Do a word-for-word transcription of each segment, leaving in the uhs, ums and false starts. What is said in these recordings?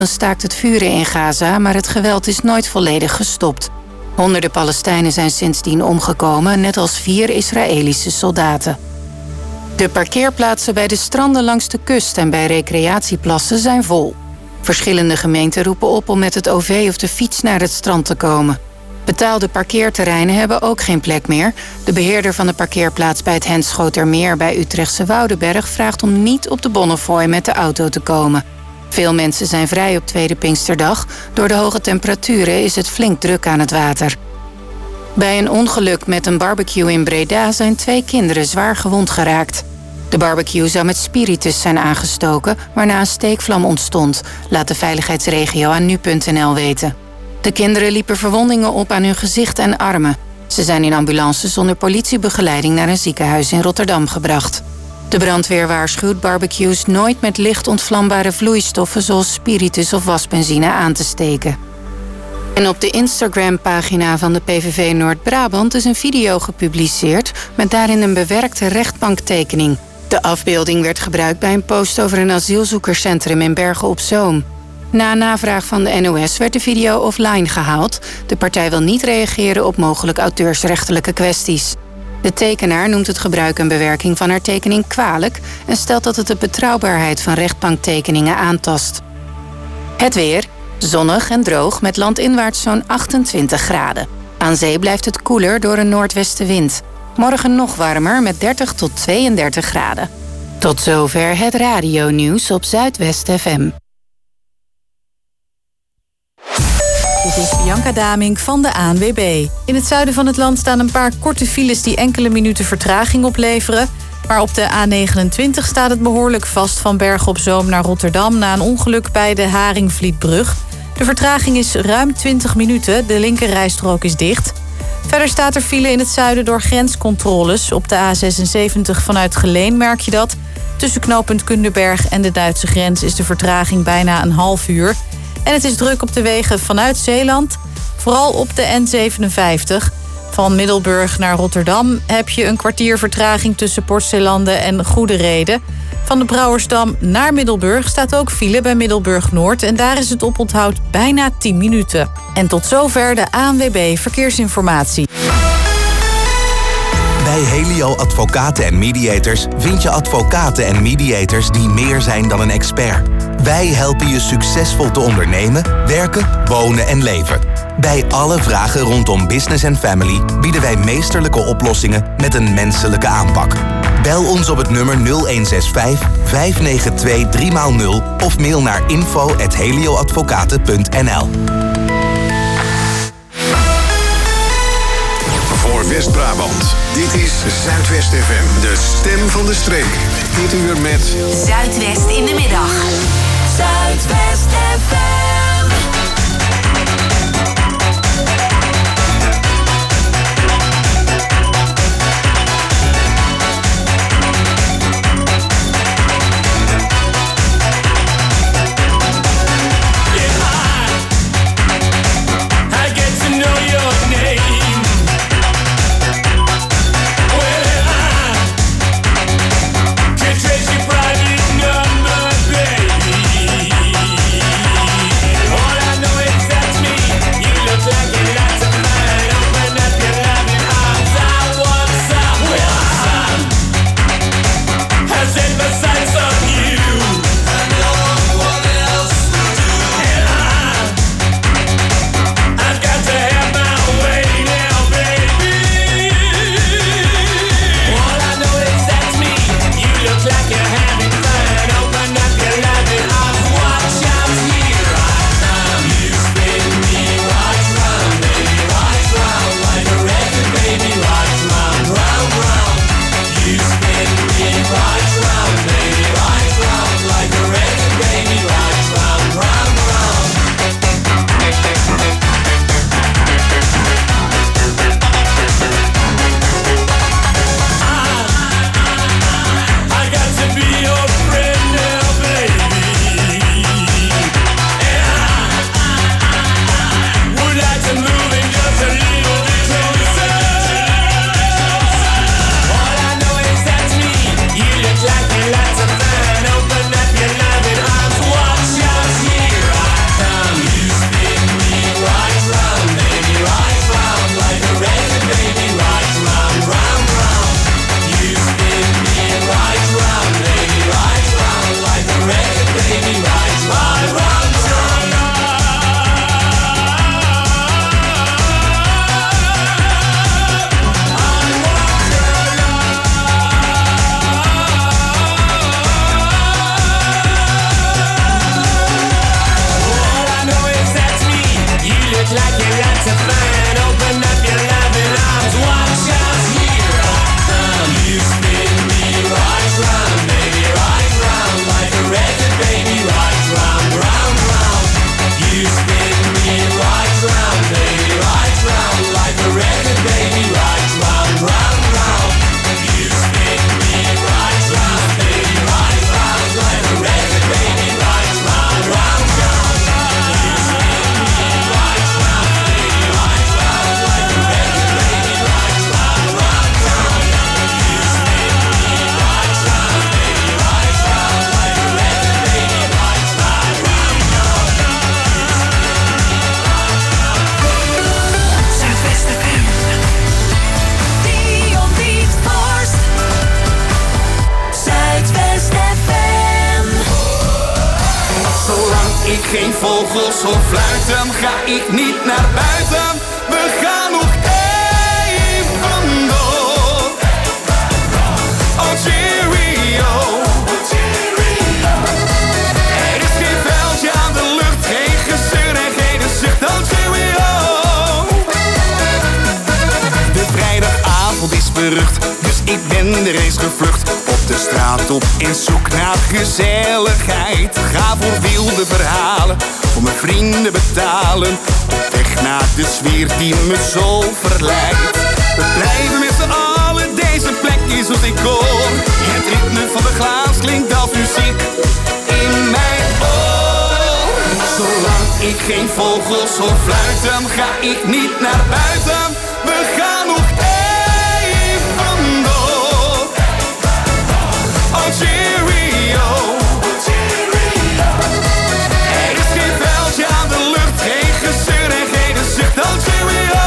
staakt het vuren in Gaza, maar het geweld is nooit volledig gestopt. Honderden Palestijnen zijn sindsdien omgekomen, net als vier Israëlische soldaten. De parkeerplaatsen bij de stranden langs de kust en bij recreatieplassen zijn vol. Verschillende gemeenten roepen op om met het O V of de fiets naar het strand te komen. Betaalde parkeerterreinen hebben ook geen plek meer. De beheerder van de parkeerplaats bij het Henschotermeer bij Utrechtse Woudenberg vraagt om niet op de Bonnefoy met de auto te komen. Veel mensen zijn vrij op Tweede Pinksterdag. Door de hoge temperaturen is het flink druk aan het water. Bij een ongeluk met een barbecue in Breda zijn twee kinderen zwaar gewond geraakt. De barbecue zou met spiritus zijn aangestoken, waarna een steekvlam ontstond, laat de veiligheidsregio aan nu punt n l weten. De kinderen liepen verwondingen op aan hun gezicht en armen. Ze zijn in ambulances zonder politiebegeleiding naar een ziekenhuis in Rotterdam gebracht. De brandweer waarschuwt barbecues nooit met licht ontvlambare vloeistoffen zoals spiritus of wasbenzine aan te steken. En op de Instagram-pagina van de P V V Noord-Brabant is een video gepubliceerd met daarin een bewerkte rechtbanktekening. De afbeelding werd gebruikt bij een post over een asielzoekerscentrum in Bergen op Zoom. Na navraag van de N O S werd de video offline gehaald. De partij wil niet reageren op mogelijk auteursrechtelijke kwesties. De tekenaar noemt het gebruik en bewerking van haar tekening kwalijk en stelt dat het de betrouwbaarheid van rechtbanktekeningen aantast. Het weer, zonnig en droog met landinwaarts zo'n achtentwintig graden. Aan zee blijft het koeler door een noordwestenwind. Morgen nog warmer met dertig tot tweeëndertig graden. Tot zover het radionieuws op Zuidwest F M. Dit is Bianca Damink van de A N W B. In het zuiden van het land staan een paar korte files die enkele minuten vertraging opleveren. Maar op de A negenentwintig staat het behoorlijk vast van Bergen op Zoom naar Rotterdam na een ongeluk bij de Haringvlietbrug. De vertraging is ruim twintig minuten, de linkerrijstrook is dicht. Verder staat er file in het zuiden door grenscontroles. Op de A zesenzeventig vanuit Geleen merk je dat. Tussen knooppunt Kunderberg en de Duitse grens is de vertraging bijna een half uur. En het is druk op de wegen vanuit Zeeland, vooral op de N zevenenvijftig. Van Middelburg naar Rotterdam heb je een kwartier vertraging tussen Port-Zeelanden en Goede Reden. Van de Brouwersdam naar Middelburg staat ook file bij Middelburg Noord en daar is het oponthoud bijna tien minuten. En tot zover de A N W B Verkeersinformatie. Bij Helio Advocaten en Mediators vind je advocaten en mediators die meer zijn dan een expert. Wij helpen je succesvol te ondernemen, werken, wonen en leven. Bij alle vragen rondom business en family bieden wij meesterlijke oplossingen met een menselijke aanpak. Bel ons op het nummer nul een zes vijf, vijf negen twee, drie nul of mail naar info at helioadvocaten punt n l. Voor West-Brabant, dit is Zuidwest F M, de stem van de streek. Dit uur met Zuidwest in de middag. Zuidwest F M. Trace your private number, baby. geen vogels of fluiten, ga ik niet naar buiten. We gaan nog even door. Oh cheerio. Er is geen vuiltje aan de lucht, geen gezeur en geen zucht. Oh cheerio. De vrijdagavond is berucht, dus ik ben er eens gevlucht. Op de straat op in zoek naar gezelligheid. Ga voor wilde verhalen, voor mijn vrienden betalen. Op weg naar de sfeer die me zo verleidt. We blijven met z'n allen, deze plek is als ik hoor. Het ritme van de glaas klinkt als muziek in mijn oor. Zolang ik geen vogels of fluiten, ga ik niet naar buiten. We gaan nog even door. Oh cheerio. Er is geen vuiltje aan de lucht, geen gezeur en geen zucht. Oh cheerio.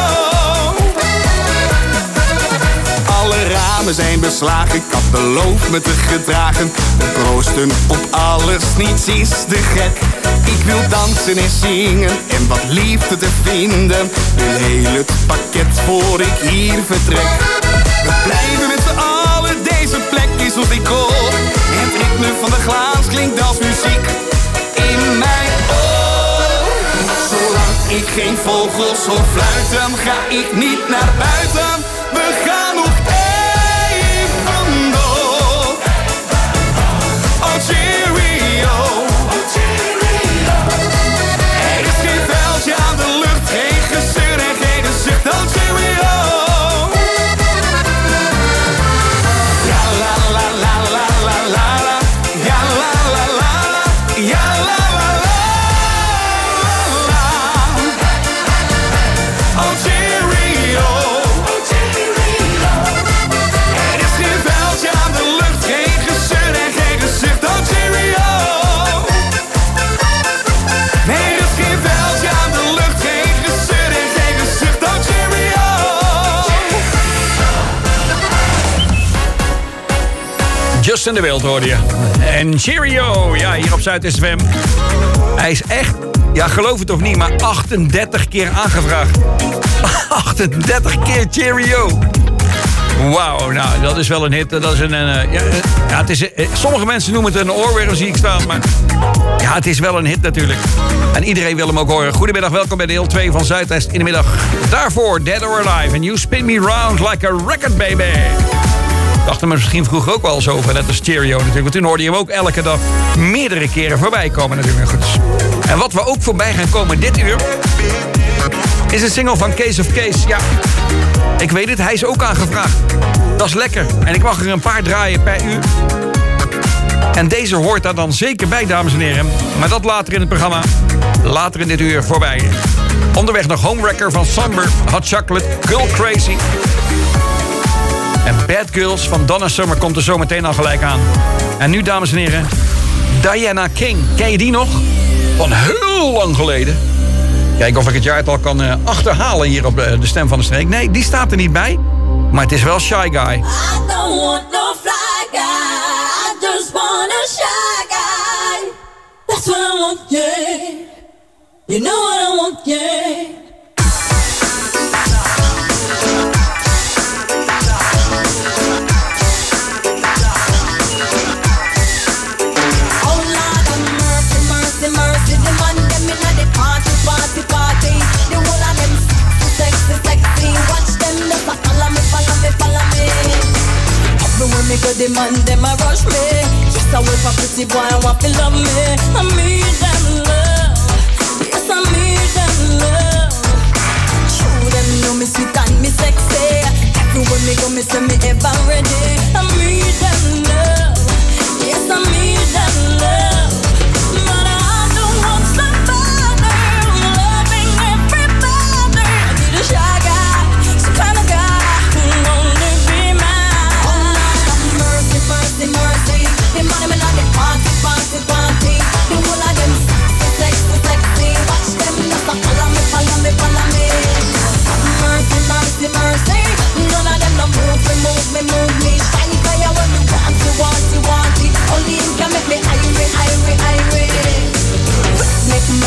Alle ramen zijn beslagen, ik had beloofd me te gedragen. We proosten op alles, niets is te gek. Ik wil dansen en zingen en wat liefde te vinden. Wil heel het pakket voor ik hier vertrek. We blijven met z'n allen, deze plek is als ik hoor. Het ritme van de glaas klinkt als muziek in mijn oor. Zolang ik geen vogels of fluiten, ga ik niet naar buiten. We gaan nog even door. Oh cheerio. Er is geen vuiltje aan de lucht, geen gezeur en geen zucht. Oh cheerio. Ja la la la la la la la. Ja la la la la. Ja la la la la. Oh cheerio. Er is geen vuiltje aan de lucht, geen gezeur en geen gezicht. Oh cheerio. Nee, er is geen vuiltje aan de lucht, geen gezeur en geen gezicht. Oh cheerio. Justin de Wild hoorde je. En cheerio, ja, hier op Zuid-S F M. Hij is echt, ja, geloof het of niet, maar achtendertig keer aangevraagd. achtendertig keer cheerio. Wauw, nou, dat is wel een hit. Dat is een, een, ja, ja, het is, sommige mensen noemen het een oorworm, zie ik staan. Maar ja, het is wel een hit natuurlijk. En iedereen wil hem ook horen. Goedemiddag, welkom bij deel twee van Zuidwest in de middag. Daarvoor Dead or Alive. And You Spin Me Round Like a Record Baby. Dachten we misschien vroeger ook wel eens over, net als stereo natuurlijk. Want toen hoorde je hem ook elke dag meerdere keren voorbij komen natuurlijk. Goed. En wat we ook voorbij gaan komen dit uur is een single van Case of Case. Ja, ik weet het, hij is ook aangevraagd. Dat is lekker. En ik mag er een paar draaien per uur. En deze hoort daar dan zeker bij, dames en heren. Maar dat later in het programma. Later in dit uur voorbij. Onderweg nog Homewrecker van Somber, Hot Chocolate, Girl Crazy. En Bad Girls van Donna Summer komt er zo meteen al gelijk aan. En nu, dames en heren, Diana King. Ken je die nog? Van heel lang geleden. Kijken of ik het jaartal kan uh, achterhalen hier op de, de stem van de streek. Nee, die staat er niet bij. Maar het is wel Shy Guy. I don't want no fly guy. I just want a shy guy. That's what I want, yeah. You know what I want, yeah. Everywhere me go, the man, them a rush me. Just a wait for pretty boy, I want to love me. I need them love. Yes, I need them love. Show them know me sweet and me sexy. Everywhere me go, me say me ever ready. I need them love. Yes, I need them love. But I don't want somebody loving everybody. I need a shy guy, some kind of guy who only be mine. Oh Lord, have mercy, mercy, mercy. The money me not the party, party, party. The whole of them sexy,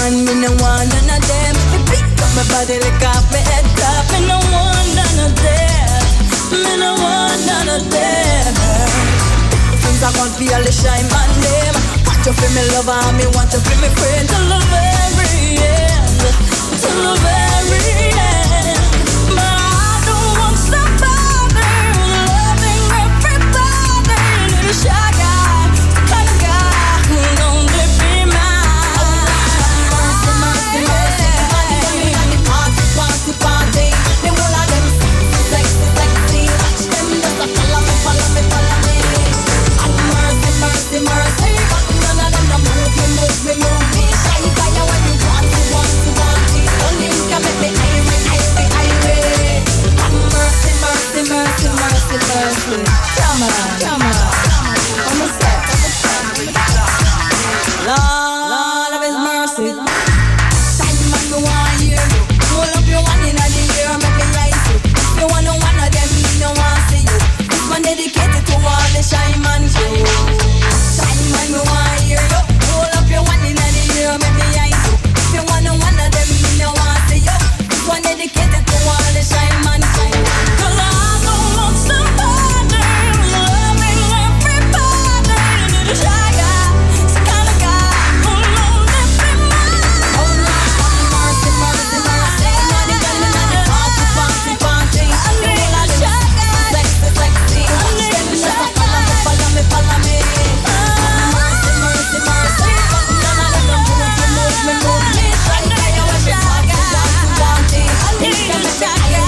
man, me no want none of them. Me pick up my body, lick off my head top. Me no want none of them. Me no want none of them. Things I can't feel the shine man them. Want you feel me lover, me want you feel me friend. Till the very end, till the very end. But I don't want somebody loving everybody. Need a shy guy, the kind of guy who'll only be mine. Mercy, mercy, mercy, money, money, party, party, party. The whole of them sexy, sexy, sexy. Watch them just a follow me, follow me, follow me. Mercy, mercy, mercy. But none of them no move me, move me, move me. Shy guy, when you want to, want to, want to. Don't even come at me, irie, irie, irie. Mercy, mercy, mercy, mercy, mercy. Come on, come on. On the step, on the step. Lord of His mercy. Time man, me want you. Hold up your one in the air, make me ice you. If you want no one of them, me no want see you. This one dedicated to all the shy man crew. Time man, me want you. Hold up your one in the air, make me ice you. If you want no one of them, me no want see you. This one dedicated to all the shy man crew. 'Cause I don't want somebody loving everybody. Need a shy guy, some kind of guy who'll only be mine. Oh Lord, mercy, mercy, mercy. Money, money, money, party, party, party. I need a shy guy, sexy, sexy. Watch them just a follow me, follow me, follow me. Mercy, mercy, mercy. None of them no move me, move me, move me. Shy guy, I want you party, party, party. I need a shy guy.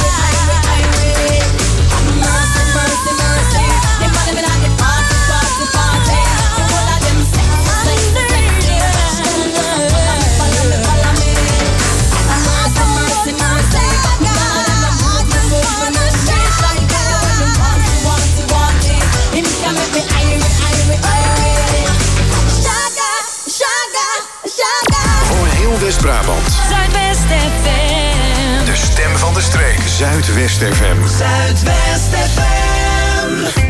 Mercy, mercy, mercy. They follow me like the party, party, party. The whole of them sexy, sexy, sexy. Watch them just a follow me, follow me, follow me. Mercy, mercy, mercy. None of them no move me, move me, move me. Shy guy, when you want to, want to, want it. Him can make me irie, irie, irie. Shy guy, shy guy, shy guy. Voor heel West-Brabant. Zuidwest F M. De stem van de streek. Zuidwest F M. Zuidwest F M.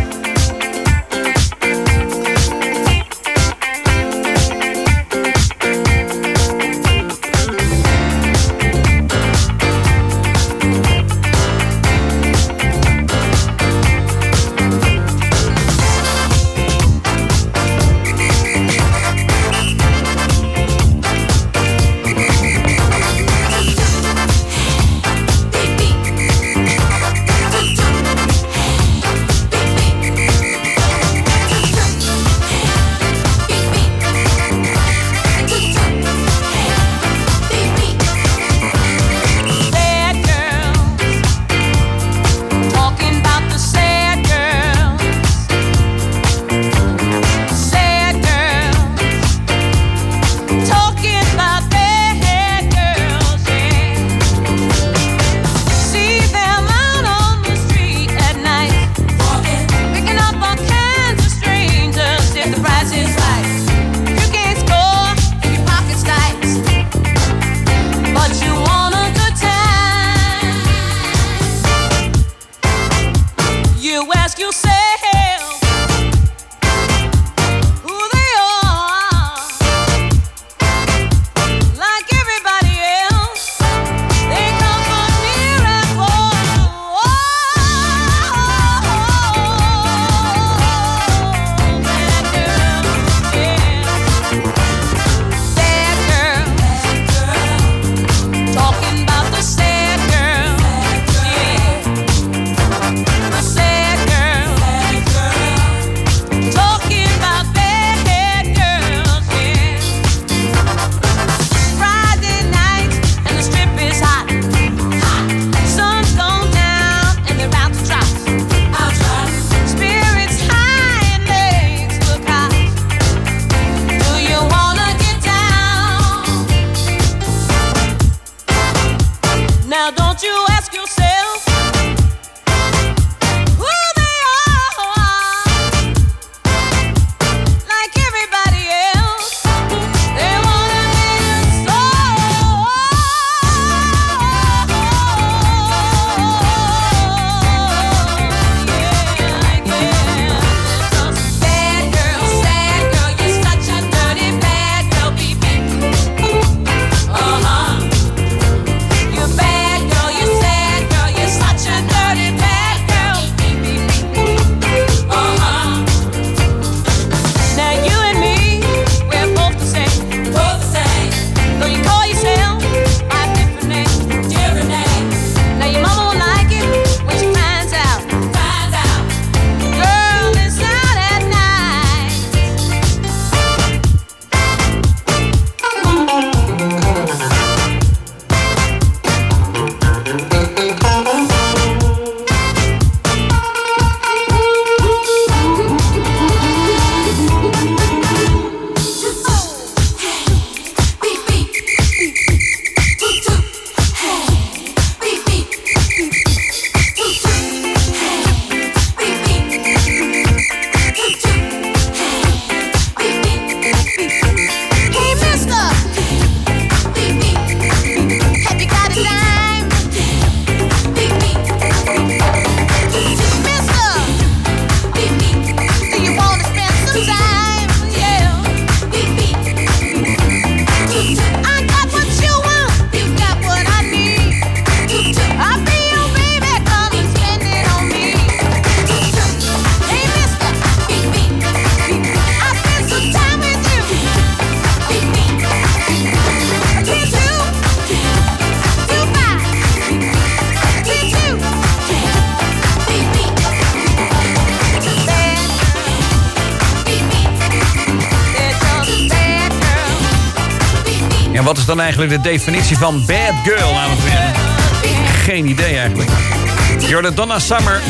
wat is dan eigenlijk de definitie van bad girl, dames en heren? Geen idee eigenlijk. Jordan Donna Summer.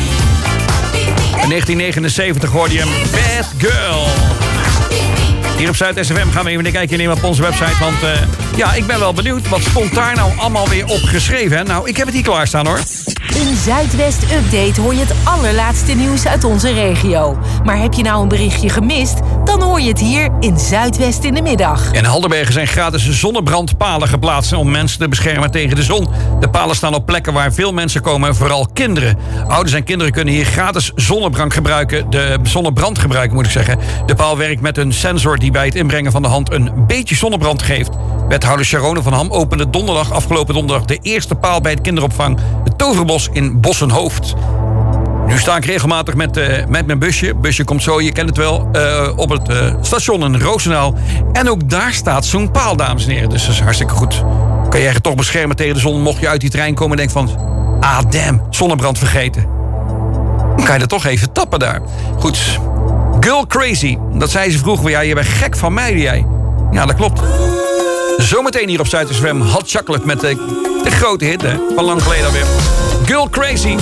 In negentien negenenzeventig hoorde je hem Bad Girl. Hier op Zuid S F M gaan we even een kijkje nemen op onze website. Want uh, ja, ik ben wel benieuwd. Wat stond daar nou allemaal weer opgeschreven? Hè? Nou, ik heb het hier klaarstaan hoor. In Zuidwest Update hoor je het allerlaatste nieuws uit onze regio. Maar heb je nou een berichtje gemist? Dan hoor je het hier in Zuidwest in de middag. In Halderbergen zijn gratis zonnebrandpalen geplaatst om mensen te beschermen tegen de zon. De palen staan op plekken waar veel mensen komen, vooral kinderen. Ouders en kinderen kunnen hier gratis zonnebrand gebruiken. De zonnebrand gebruiken, moet ik zeggen. De paal werkt met een sensor die bij het inbrengen van de hand een beetje zonnebrand geeft. Wethouder Sharonne van Ham opende donderdag, afgelopen donderdag, de eerste paal bij het kinderopvang Het Toverbos in Bossenhoofd. Nu sta ik regelmatig met, uh, met mijn busje. Busje komt zo, je kent het wel, uh, op het uh, station in Roosendaal. En ook daar staat zo'n paal, dames en heren. Dus dat is hartstikke goed. Kan je je toch beschermen tegen de zon, mocht je uit die trein komen en denken van... Ah, damn, zonnebrand vergeten. Dan kan je er toch even tappen daar. Goed. Girl Crazy. Dat zei ze vroeger. Ja, je bent gek van meiden, jij. Ja, dat klopt. Zometeen hier op Zuid S F M Hot Chocolate met de, de grote hit, hè, van lang geleden alweer. Girl Crazy.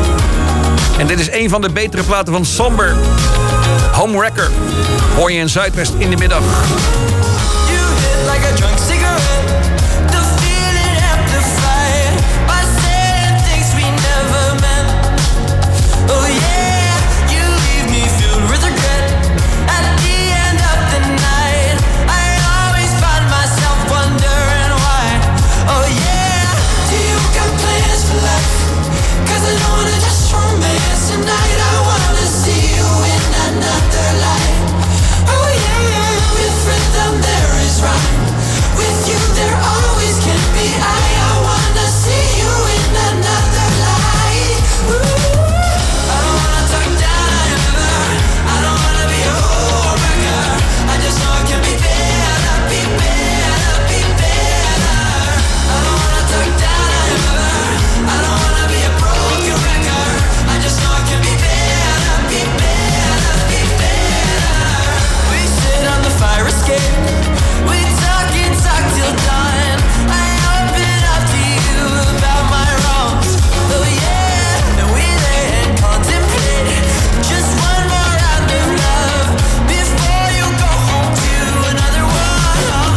En dit is een van de betere platen van Somber. Homewrecker. Hoor je in Zuidwest in de middag. You hit like a drunk cigarette. The feeling amplified by saying things we never meant. Oh yeah, you leave me filled with regret. At the end of the night, I always find myself wondering why. Oh yeah, do you got plans for life? Cause I don't wanna just romance tonight. I wanna see you in another light. Oh yeah, with rhythm there is rhyme. With you there always can be I. I wanna see you in another light. Ooh. I don't wanna talk down ever. I don't wanna be a homewrecker. I just know it can be better, be better, be better. I don't wanna talk down ever. I don't wanna be a broken record. I just know it can be better, be better, be better. We sit on the fire escape. We talk and talk till dawn. I open up to you about my wrongs. Oh yeah, and we lay and contemplate just one more round of love before you go home to another one.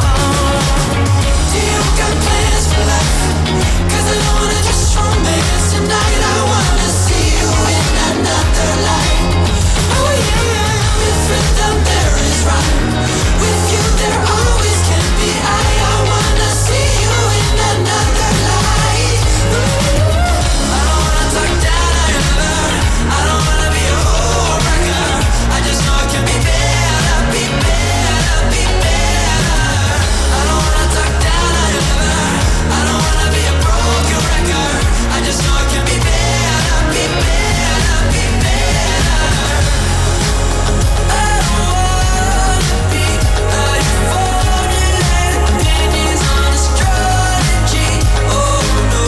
Do you got plans for life? Cause I don't wanna just romance tonight. I wanna see you in another light. Oh yeah, with rhythm there is rhyme. With you there always can be I. I wanna see you in another light. Ooh. I don't wanna talk down ever. I don't wanna be a homewrecker. I just know it can be better, be better, be better. I don't wanna talk down ever. I don't wanna be a broken record. I just know it can be better, be better, be better. I don't wanna be a formulated opinions on astrology. Oh no.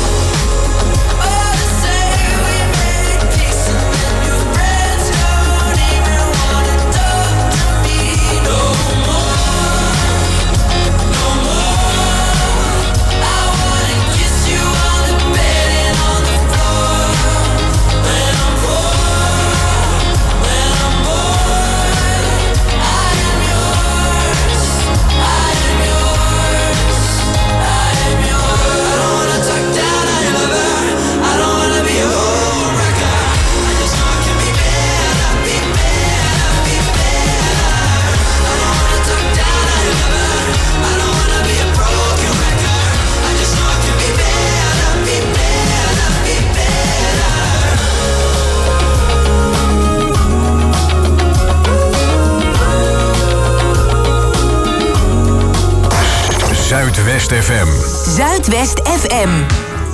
Oh, to say we made peace and then your friends don't even wanna talk to me no more, no more. I wanna kiss you on the bed and on the floor. When I'm bored, when I'm bored, I am yours, I am yours, I am yours. I don't wanna talk down ever. I don't wanna be a homewrecker. I just know it can be better, be better, be better. I don't wanna talk down ever. I don't wanna be a broken record. I just know it can be better, be better, be better. Zuidwest F M. Zuidwest F M.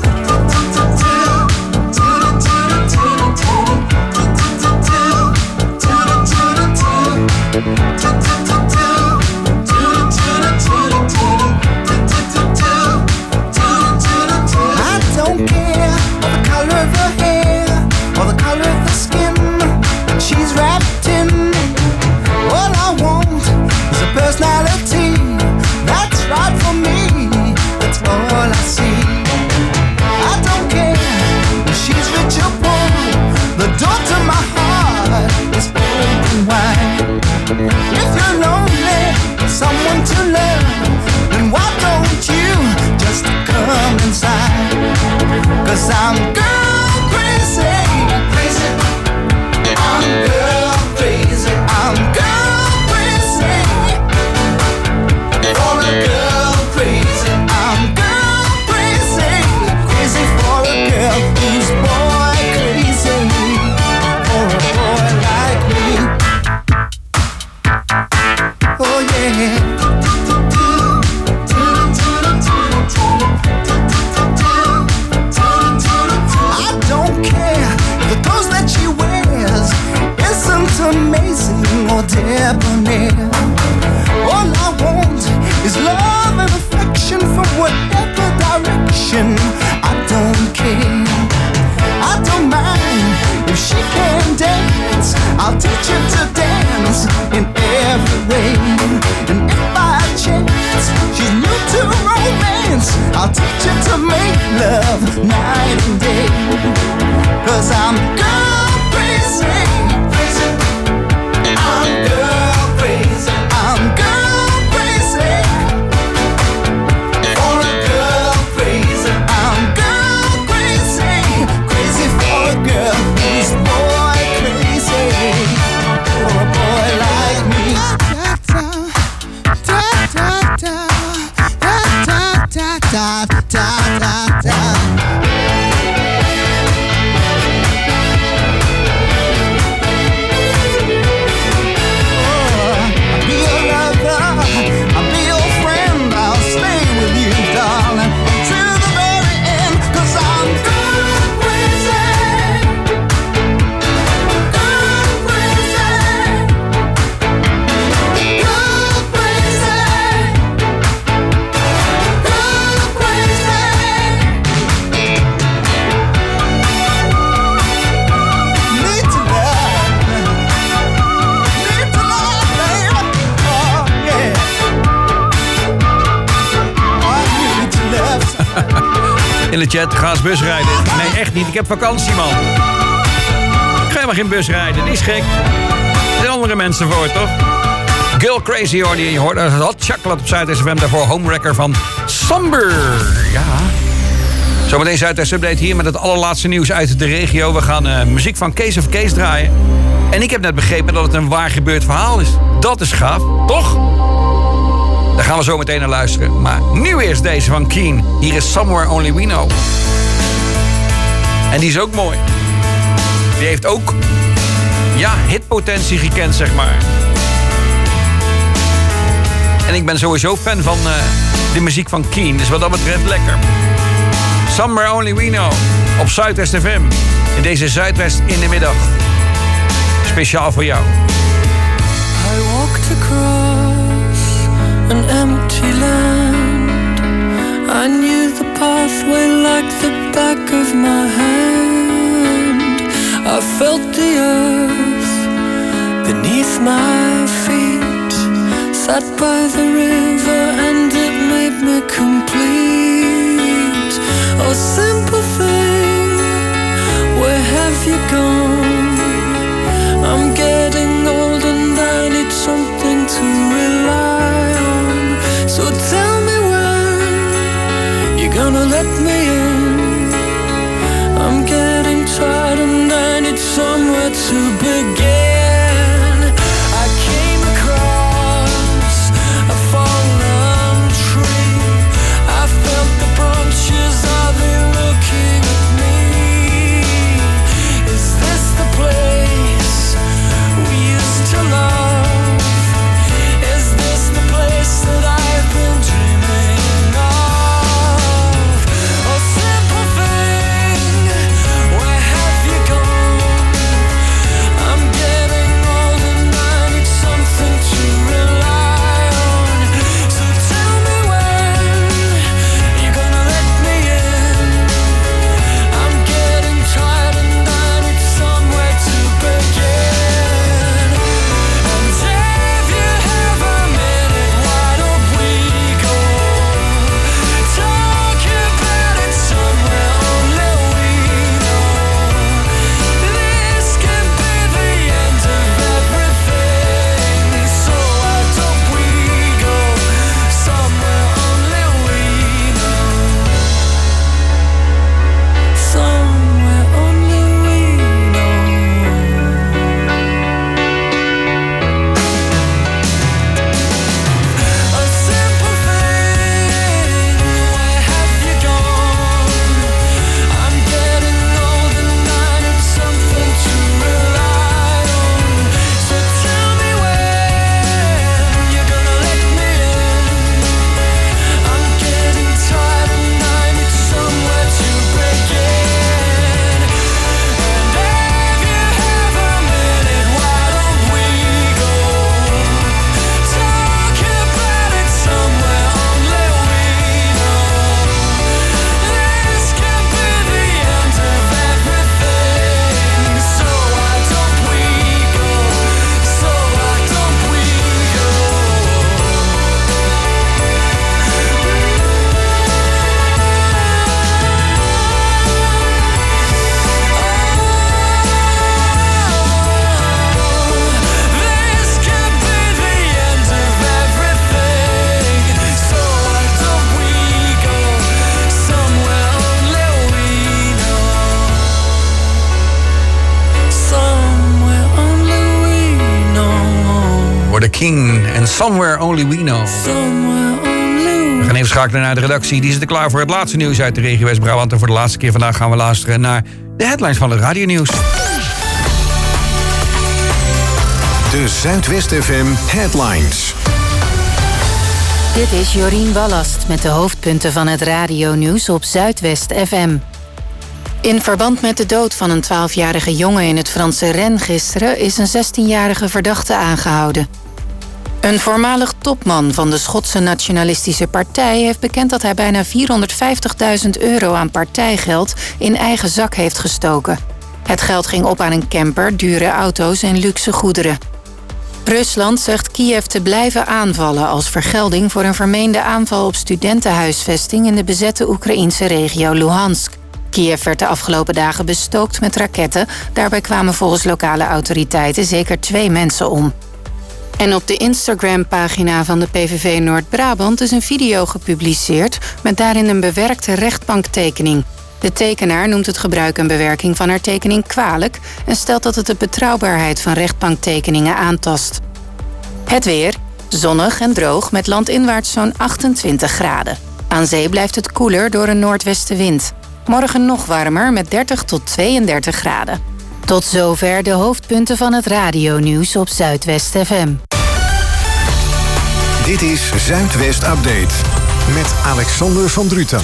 I don't care for the color of her hair or the color of the skin she's wrapped in. All I want is a personality that's right for me. means. I'll teach you to make love night and day. Cause I'm girl crazy. I'm girl crazy. I'm girl crazy. For a girl crazy. I'm girl crazy. Crazy for a girl who's boy crazy. For a boy like me. Da da da da da da da da da da. In de chat, ga eens bus rijden. Nee, echt niet. Ik heb vakantie, man. Ik ga helemaal geen bus rijden. Die is gek. Er zijn andere mensen voor, toch? Girl Crazy hoorde je. Je hoorde Hot Chocolate op Zuid-S F M. Daarvoor Homewrecker van Somber. Ja. Zometeen Zuid-S Update hier met het allerlaatste nieuws uit de regio. We gaan uh, muziek van Kees of Kees draaien. En ik heb net begrepen dat het een waar gebeurd verhaal is. Dat is gaaf, toch? Daar gaan we zo meteen naar luisteren. Maar nu eerst deze van Keen. Hier is Somewhere Only We Know. En die is ook mooi. Die heeft ook, ja, hitpotentie gekend, zeg maar. En ik ben sowieso fan van uh, de muziek van Keen. Dus wat dat betreft lekker. Somewhere Only We Know. Op Zuidwest F M. In deze Zuidwest in de middag. Speciaal voor jou. I walked across an empty land. I knew the pathway like the back of my hand. I felt the earth beneath my feet. Sat by the river and it made me complete. Oh, simple thing, where have you gone? I'm getting old and I need something to rely on. So tell me when you're gonna let me in. I'm getting tired and I need somewhere to begin. I came across a fallen tree. I felt the branches of it looking at me. Is this the place we used to love? Is this the place that I've been dreaming of? Oh, simple thing, where have you gone? King en Somewhere Only We Know. We gaan even schakelen naar de redactie. Die zit er klaar voor het laatste nieuws uit de regio West-Brabant. En voor de laatste keer vandaag gaan we luisteren naar de headlines van het radionieuws. De Zuidwest F M Headlines. Dit is Jorien Wallast met de hoofdpunten van het radionieuws op Zuidwest F M. In verband met de dood van een twaalfjarige jongen in het Franse Rennes gisteren is een zestienjarige verdachte aangehouden. Een voormalig topman van de Schotse Nationalistische Partij heeft bekend dat hij bijna vierhonderdvijftigduizend euro aan partijgeld in eigen zak heeft gestoken. Het geld ging op aan een camper, dure auto's en luxe goederen. Rusland zegt Kiev te blijven aanvallen als vergelding voor een vermeende aanval op studentenhuisvesting in de bezette Oekraïnse regio Luhansk. Kiev werd de afgelopen dagen bestookt met raketten. Daarbij kwamen volgens lokale autoriteiten zeker twee mensen om. En op de Instagram-pagina van de P V V Noord-Brabant is een video gepubliceerd met daarin een bewerkte rechtbanktekening. De tekenaar noemt het gebruik en bewerking van haar tekening kwalijk en stelt dat het de betrouwbaarheid van rechtbanktekeningen aantast. Het weer, zonnig en droog met landinwaarts zo'n achtentwintig graden. Aan zee blijft het koeler door een noordwestenwind. Morgen nog warmer met dertig tot tweeëndertig graden. Tot zover de hoofdpunten van het radionieuws op Zuidwest F M. Dit is Zuidwest Update met Alexander van Druten.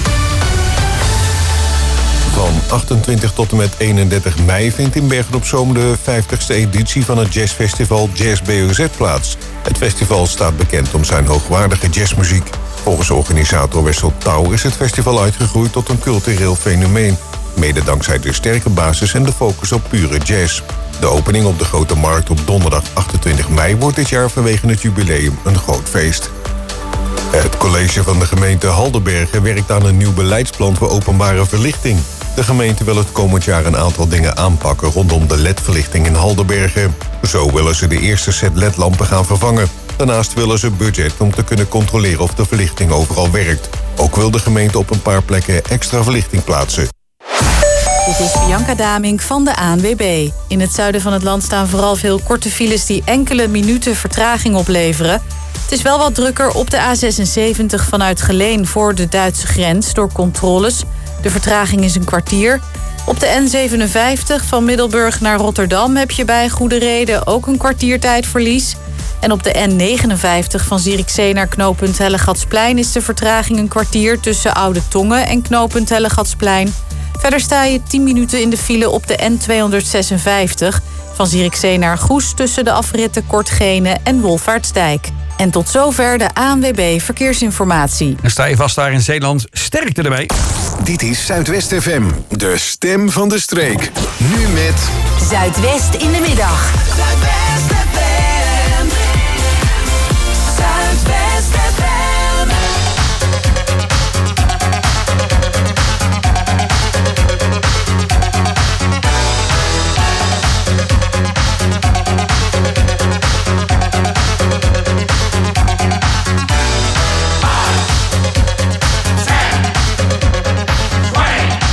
Van achtentwintig tot en met eenendertig mei vindt in Bergen op Zoom de vijftigste editie van het jazzfestival Jazz B O Z plaats. Het festival staat bekend om zijn hoogwaardige jazzmuziek. Volgens organisator Wessel Touw is het festival uitgegroeid tot een cultureel fenomeen. Mede dankzij de sterke basis en de focus op pure jazz. De opening op de Grote Markt op donderdag achtentwintig mei wordt dit jaar vanwege het jubileum een groot feest. Het college van de gemeente Haldenbergen werkt aan een nieuw beleidsplan voor openbare verlichting. De gemeente wil het komend jaar een aantal dingen aanpakken rondom de L E D-verlichting in Haldenbergen. Zo willen ze de eerste set L E D-lampen gaan vervangen. Daarnaast willen ze budget om te kunnen controleren of de verlichting overal werkt. Ook wil de gemeente op een paar plekken extra verlichting plaatsen. Dit is Bianca Damink van de A N W B. In het zuiden van het land staan vooral veel korte files die enkele minuten vertraging opleveren. Het is wel wat drukker op de A zesenzeventig vanuit Geleen voor de Duitse grens door controles. De vertraging is een kwartier. Op de N zevenenvijftig van Middelburg naar Rotterdam heb je bij goede reden ook een kwartiertijdverlies. En op de N negenenvijftig van Zierikzee naar knooppunt Hellegatsplein is de vertraging een kwartier tussen Oude Tongen en knooppunt Hellegatsplein. Verder sta je tien minuten in de file op de N tweehonderdzesenvijftig van Zierikzee naar Goes tussen de afritten Kortgene en Wolvaartsdijk. En tot zover de A N W B Verkeersinformatie. En sta je vast daar in Zeeland, sterkte ermee. Dit is Zuidwest F M, de stem van de streek. Nu met Zuidwest in de middag. Zuidwest F M. Zuidwest F M.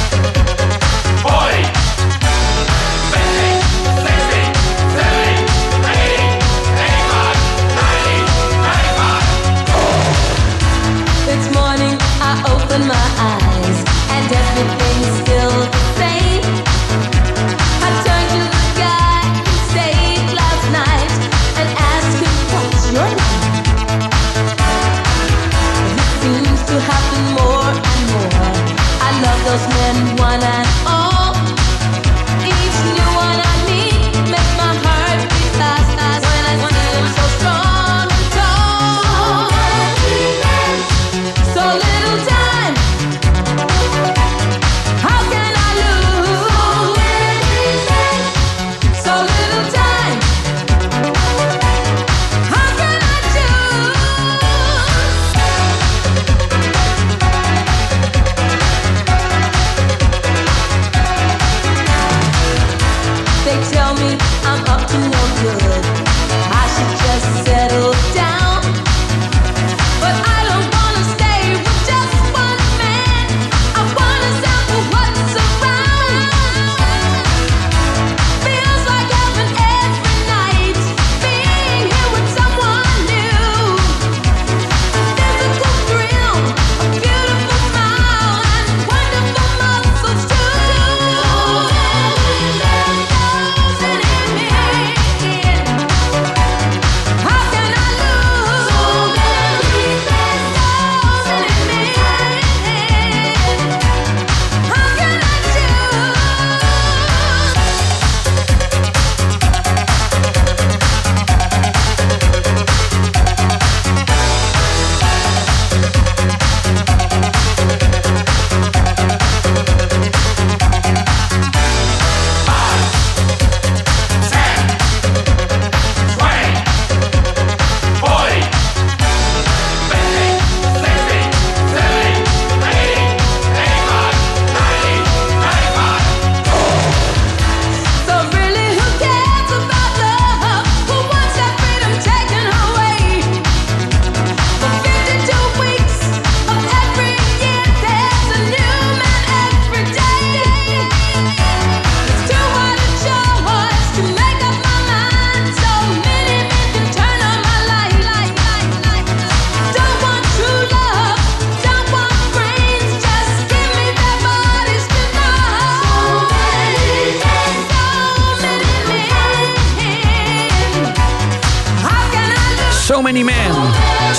forty, fifty, sixty, seventy,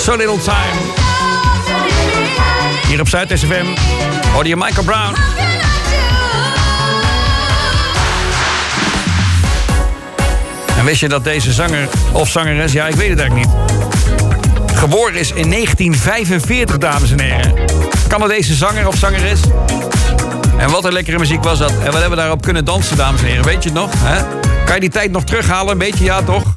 So Little Time. Hier op Zuid S F M hoorde je Michael Brown. En wist je dat deze zanger of zangeres, ja ik weet het eigenlijk niet, geboren is in negentien vijfenveertig, dames en heren. Canadese zanger of zangeres. En wat een lekkere muziek was dat. En wat hebben we daarop kunnen dansen, dames en heren. Weet je het nog? Hè? Kan je die tijd nog terughalen? Een beetje, ja toch?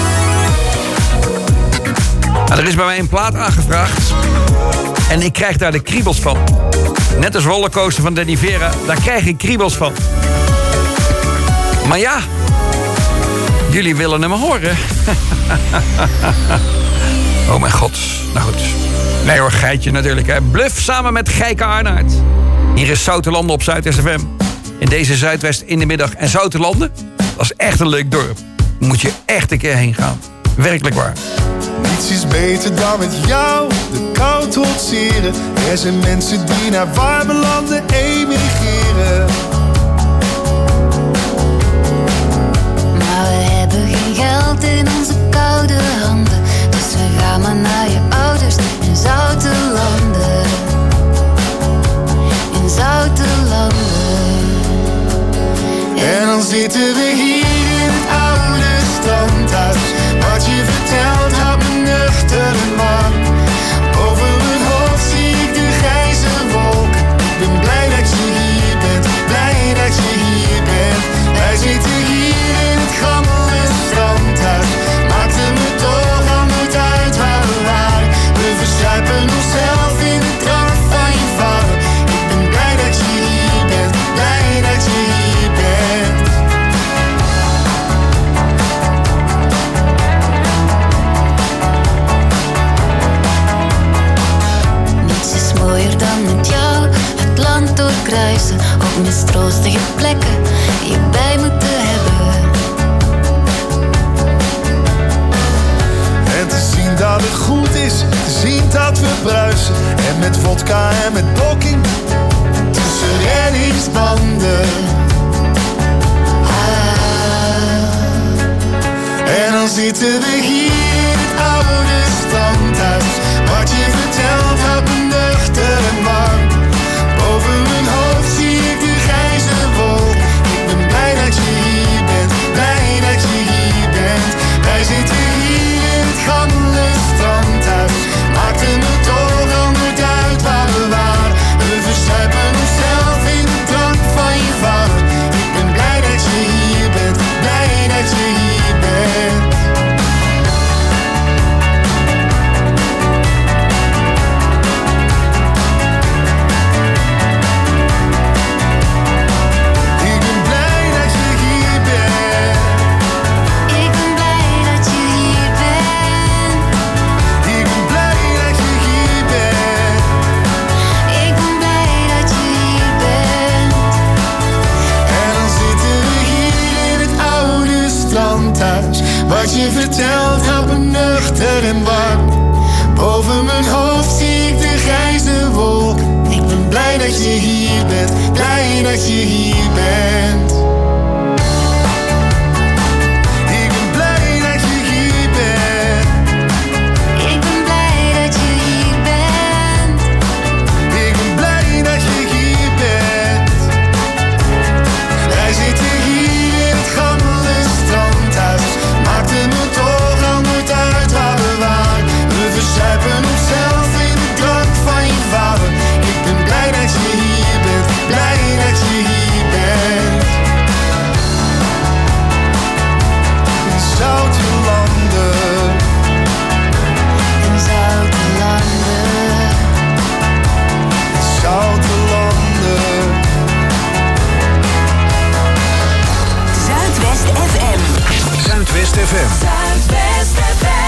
Nou, er is bij mij een plaat aangevraagd. En ik krijg daar de kriebels van. Net als Rollercoaster van Danny Vera. Daar krijg ik kriebels van. Maar ja, jullie willen hem horen. Oh mijn god. Nou goed. Nee hoor, geitje natuurlijk. Hè. Bluff samen met Geike Arnaert. Hier is Zoutelanden op Zuid S F M. In deze Zuidwest in de middag. En Zoutelanden, dat is echt een leuk dorp. Moet je echt een keer heen gaan. Werkelijk waar. Niets is beter dan met jou de kou trotseren. Er zijn mensen die naar warme landen emigreren. Maar we hebben geen geld in onze koude handen. Dus we gaan maar naar je ouders in zoute landen. In zoute landen. En dan zitten we hier in het oude standhuis. Wat je vertelt houdt me nuchter en warm. Over mijn hoofd zie ik de grijze wolk. Ik ben blij dat je hier bent, blij dat je hier bent. Wij zitten hier in het gammele standhuis. Maakte me toch al nooit uit waar we waren. We verzuipen onszelf in de drank van je vader. Ik ben blij dat je hier bent, blij dat je hier bent. Niets is mooier dan met jou het land doorkruisen. Op mistroostige plekken je bij moeten hebben. En te zien dat het goed is, te zien dat we bruisen. En met vodka en met blokking tussen reddingsbanden. Ah. En dan zitten we hier in het oude standhuis. Wat je vertelt houdt me nuchter en warm. Boven mijn hoofd zie ik de grijze wolk. Ik ben blij dat je hier bent, blij dat je hier bent. Wij zitten hier in het gammele strandhuis. Maakte me toch al nooit uit waar we waren. We verzuipen onszelf in de drank van je vader. Ik ben blij dat je hier bent, blij dat je hier bent. Wat je vertelt houdt me nuchter en warm. Boven mijn hoofd zie ik de grijze wolk. Ik ben blij dat je hier bent, blij dat je hier bent. Ik ben blij dat je hier bent. Ik ben blij dat je hier bent. Ik ben blij dat je hier bent. Wij zitten hier in het gammele strandhuis. Maakte me toch al nooit uit waar we waren. We verzuipen onszelf in de drank van je vader. Ik ben blij dat je hier bent, blij dat je hier bent. In zoute landen. In zoute landen. In zoute landen. Zuidwest F M. Zuidwest F M. Zuidwest F M.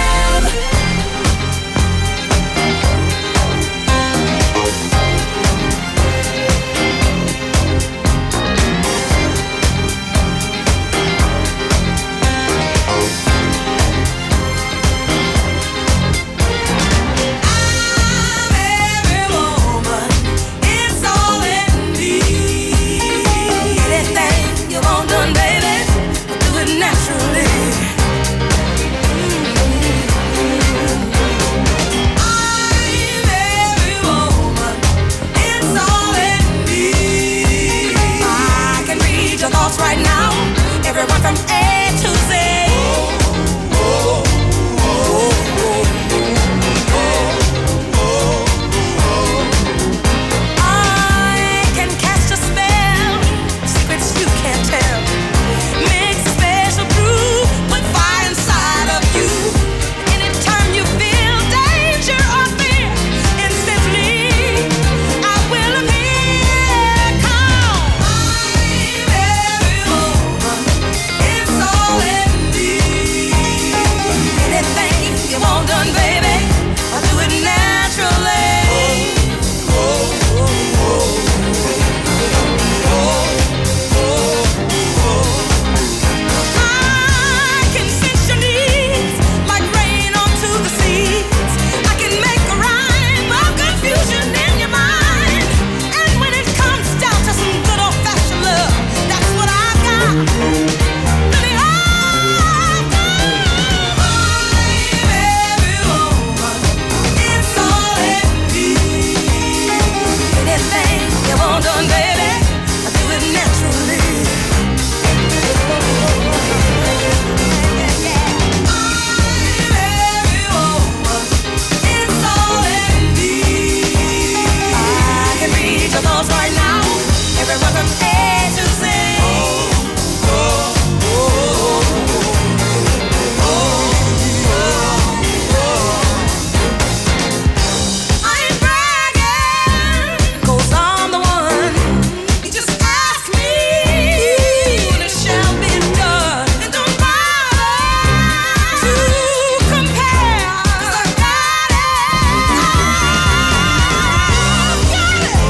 Naturally. from A to Z. I can cast a spell, secrets you can't tell. Mix a special brew, put fire inside of you. Anytime you feel danger or fear, instantly I will appear. Come, I'm every woman, it's all in me. Anything you want done, baby, I'll do it naturally. I can sense your needs like rain onto the seas. I can make a rhyme of confusion in your mind. And when it comes down to some good old-fashioned love, that's what I got. Let me hold you. I'm every woman, it's all in me. Anything you want done, baby, I do it naturally. I can read your thoughts right now. Every one from A to Z. I ain't bragging, 'cause I'm the one. You just ask me, and it shall be done. And don't bother to compare, 'cause I got it. I've got it.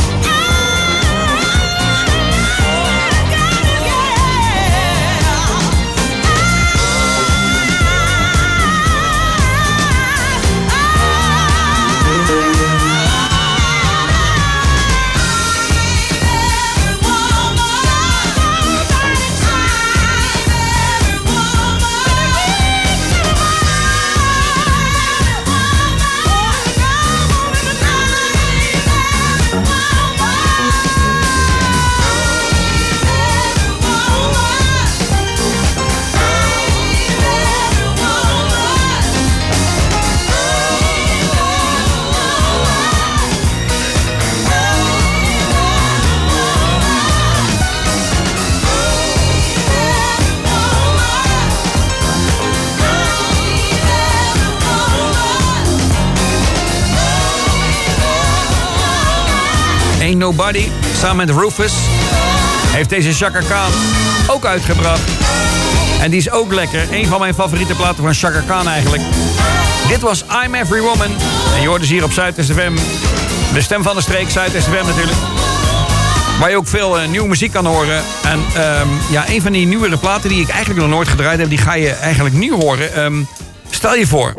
Ain't Nobody, samen met Rufus, heeft deze Chaka Khan ook uitgebracht. En die is ook lekker. Een van mijn favoriete platen van Chaka Khan eigenlijk. Dit was I'm Every Woman. En je hoort dus hier op Zuidwest F M. De stem van de streek, Zuidwest F M natuurlijk. Waar je ook veel uh, nieuwe muziek kan horen. En um, ja, een van die nieuwere platen die ik eigenlijk nog nooit gedraaid heb, die ga je eigenlijk nu horen. Um, stel je voor.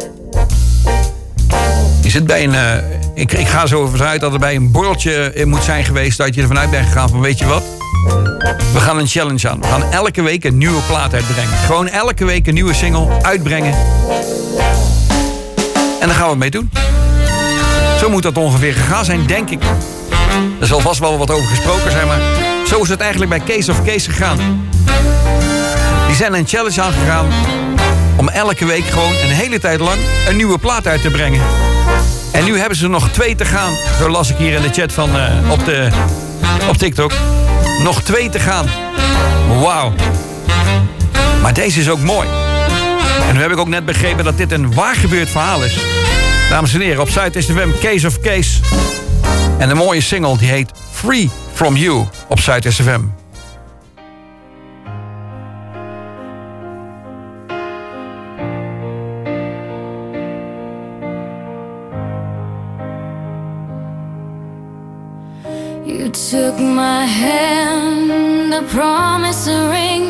Je zit bij een... Uh, ik, ik ga zo vanuit dat er bij een borreltje moet zijn geweest, dat je er vanuit bent gegaan van, weet je wat? We gaan een challenge aan. We gaan elke week een nieuwe plaat uitbrengen. Gewoon elke week een nieuwe single uitbrengen. En daar gaan we het mee doen. Zo moet dat ongeveer gegaan zijn, denk ik. Er zal vast wel wat over gesproken zijn, maar zo is het eigenlijk bij Case of Case gegaan. Die zijn een challenge aangegaan om elke week gewoon een hele tijd lang een nieuwe plaat uit te brengen. En nu hebben ze er nog twee te gaan. Zo las ik hier in de chat van, uh, op, de, op TikTok. Nog twee te gaan. Wauw. Maar deze is ook mooi. En nu heb ik ook net begrepen dat dit een waar gebeurd verhaal is. Dames en heren, op Zuidwest F M, Case of Case. En de mooie single die heet Free From You op Zuidwest F M. You took my hand, a promise, a ring,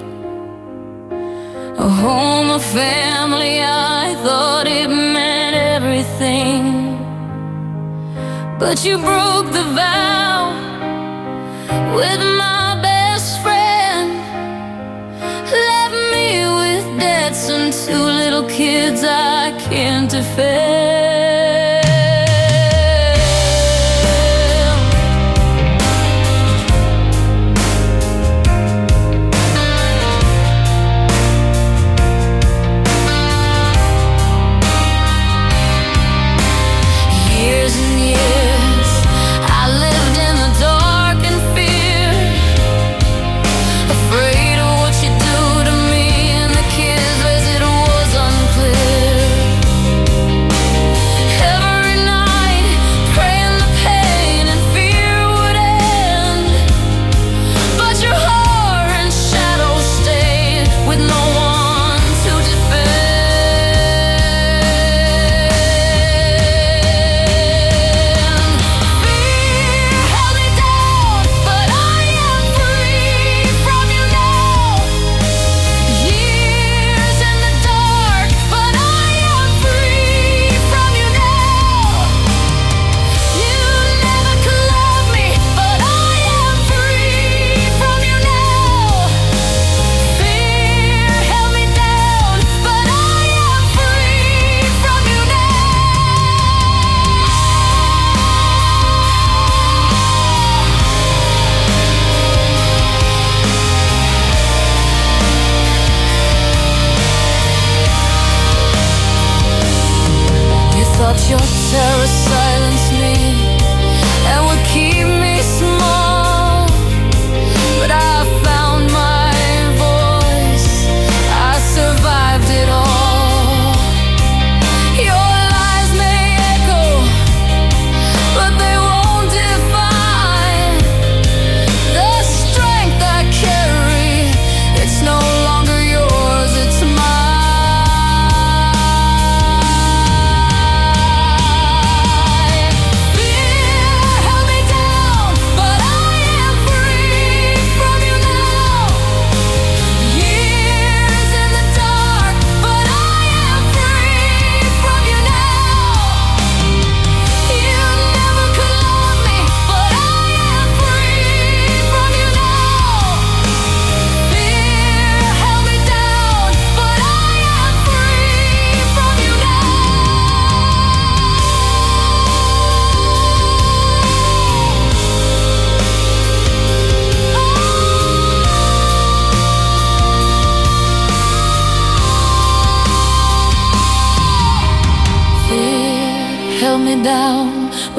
a home, a family. I thought it meant everything, but you broke the vow with my best friend. Left me with debts and two little kids I can't defend.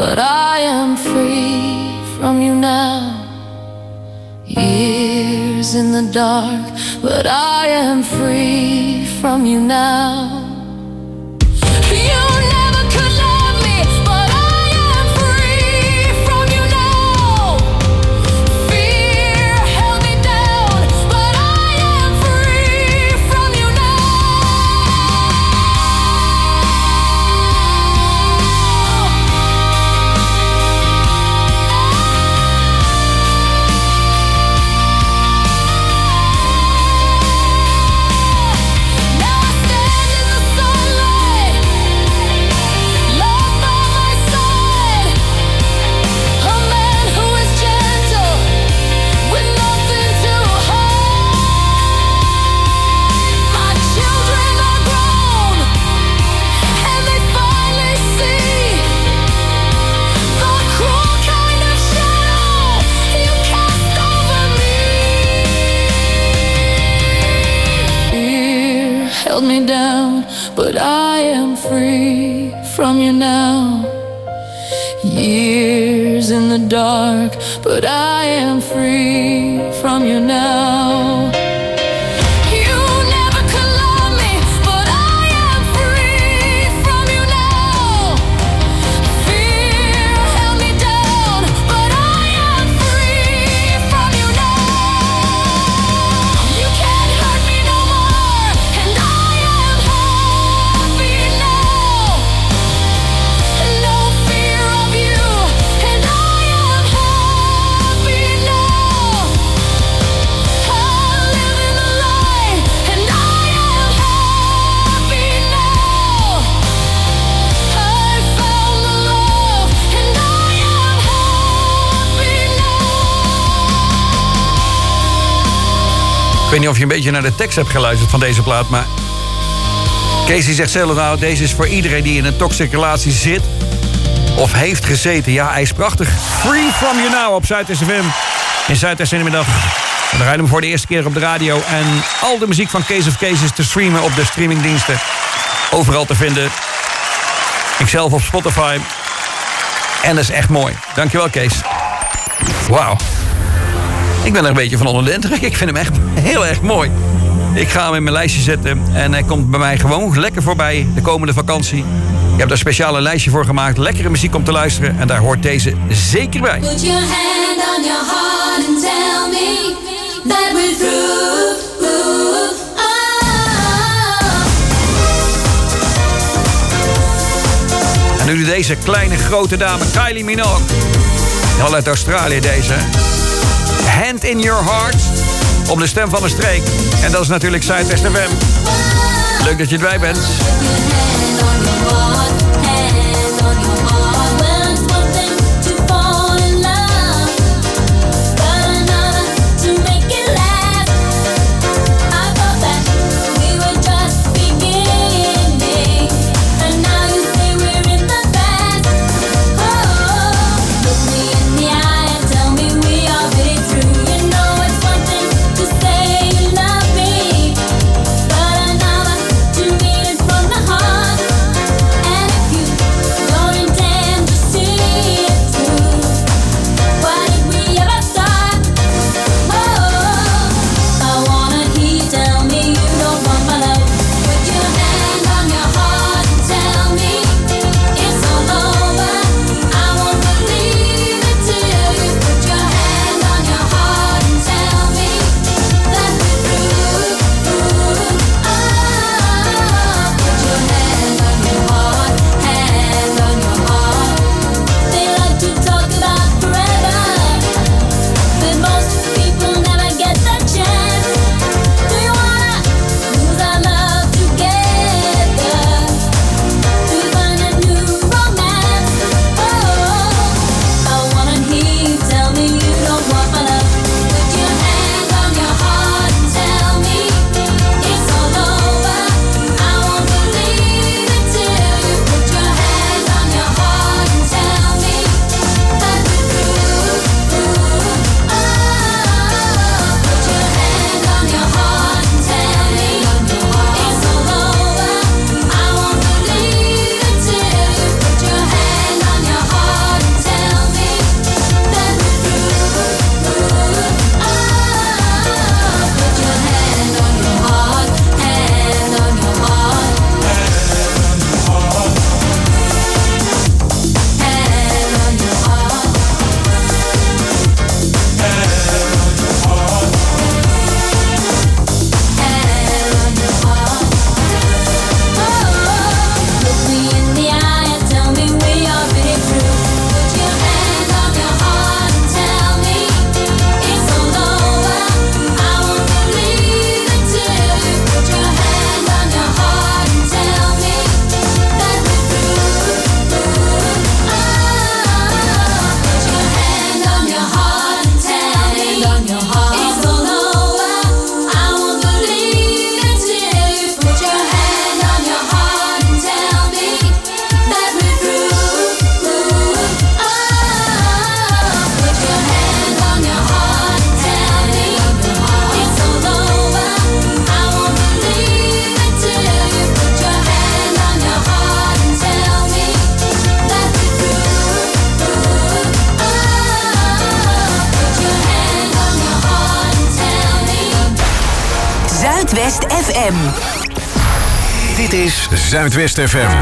but I am free from you now. Years in the dark, but I am free from you now. Held me down, but I am free from you now. Years in the dark, but I am free from you now. Ik weet niet of je een beetje naar de tekst hebt geluisterd van deze plaat, maar Casey zegt zelf, nou, deze is voor iedereen die in een toxische relatie zit of heeft gezeten. Ja, hij is prachtig. Free from you now op Zuid S F M in Zuidwest in de middag. We rijden hem voor de eerste keer op de radio en al de muziek van Case of Case is te streamen op de streamingdiensten. Overal te vinden. Ikzelf op Spotify. En dat is echt mooi. Dankjewel, Kees. Wauw. Ik ben er een beetje van onder de indruk. Ik vind hem echt heel erg mooi. Ik ga hem in mijn lijstje zetten. En hij komt bij mij gewoon lekker voorbij de komende vakantie. Ik heb daar een speciale lijstje voor gemaakt. Lekkere muziek om te luisteren. En daar hoort deze zeker bij. Put your hand on your heart and tell me that we're through. Oh. En nu deze kleine grote dame, Kylie Minogue. Al uit Australië deze. Hand in your heart. Op de stem van de streek. En dat is natuurlijk Zuidwest F M. Leuk dat je erbij bent. From the heart, and Zuidwest F M. Dit is Zuidwest F M.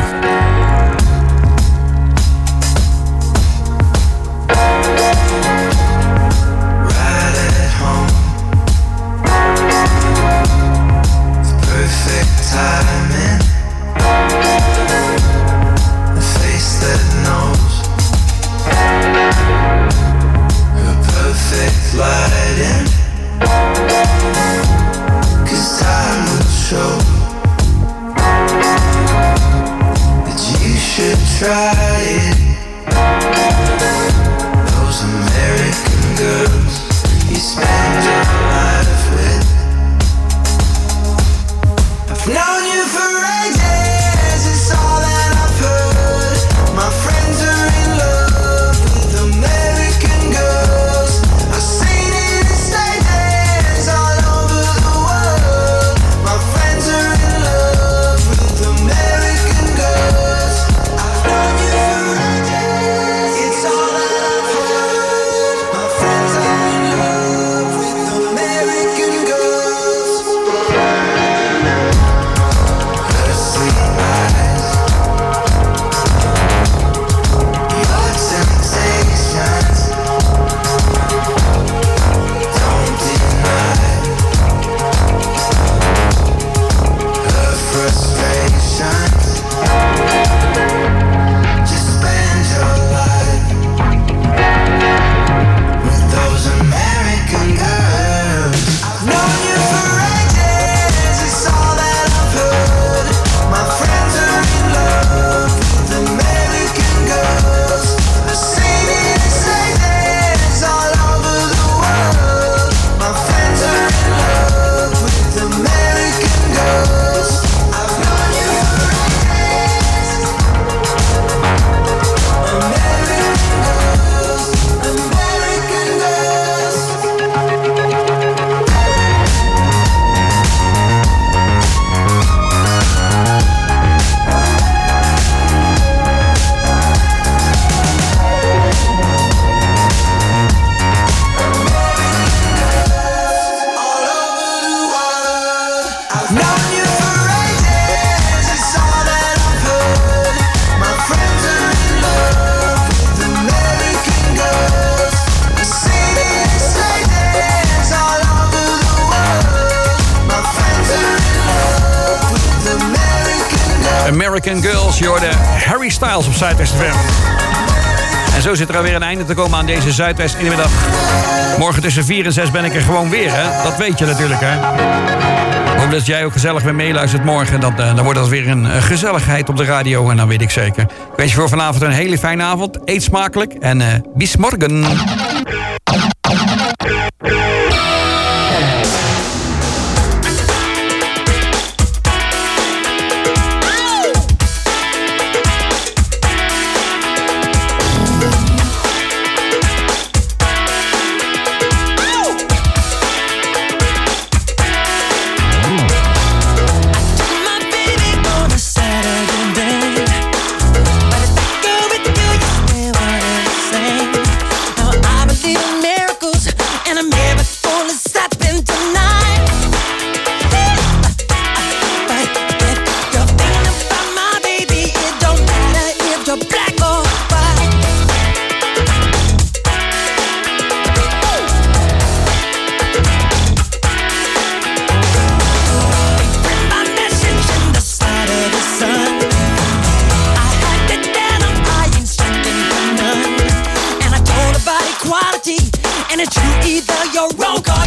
Timing, a face that knows, a perfect lighting, 'cause time will show that you should try it. Those American girls you spend your life with. I've known you for ages, it's all that I've heard. My friends are in love with American girls. I've seen it in stages all over the world. My friends are in love with American girls. I've known you for ages, it's all that I've heard. My friends are in love with American girls. Her sweet eyes, your temptations, don't deny her frustrations. Just spend your life with those American girls. I've known you for ages, it's all that I've heard. My friends are in love with American girls. I've seen it in stages all over the world. My friends are in love with American girls. I've known you for ages. American girls, American girls. All over the world. I've known you for ages, it's all that I've heard. My friends are in love with American girls. I've seen it in stages all over the world. My friends are in love with American girls. American Girls, je hoorde Harry Styles op Zuidwest F M. En zo zit er alweer een einde te komen aan deze Zuidwest in de middag. Morgen tussen vier en zes ben ik er gewoon weer, hè? Dat weet je natuurlijk, hè? Ik hoop dat jij ook gezellig weer meeluistert morgen. Dan, dan wordt dat weer een uh, gezelligheid op de radio. En dan weet ik zeker. Ik wens je voor vanavond een hele fijne avond. Eet smakelijk en uh, bis morgen. My baby on a Saturday day, but if I go with you, you still wanna sing. Now I believe in miracles, and a miracle is happening tonight. But if you're thinking about my baby, it don't matter if you're black or white. Bring my message in the sight of the sun. I had it down, I ain't stricken for none. And I told about equality, and it's true, either you're wrong or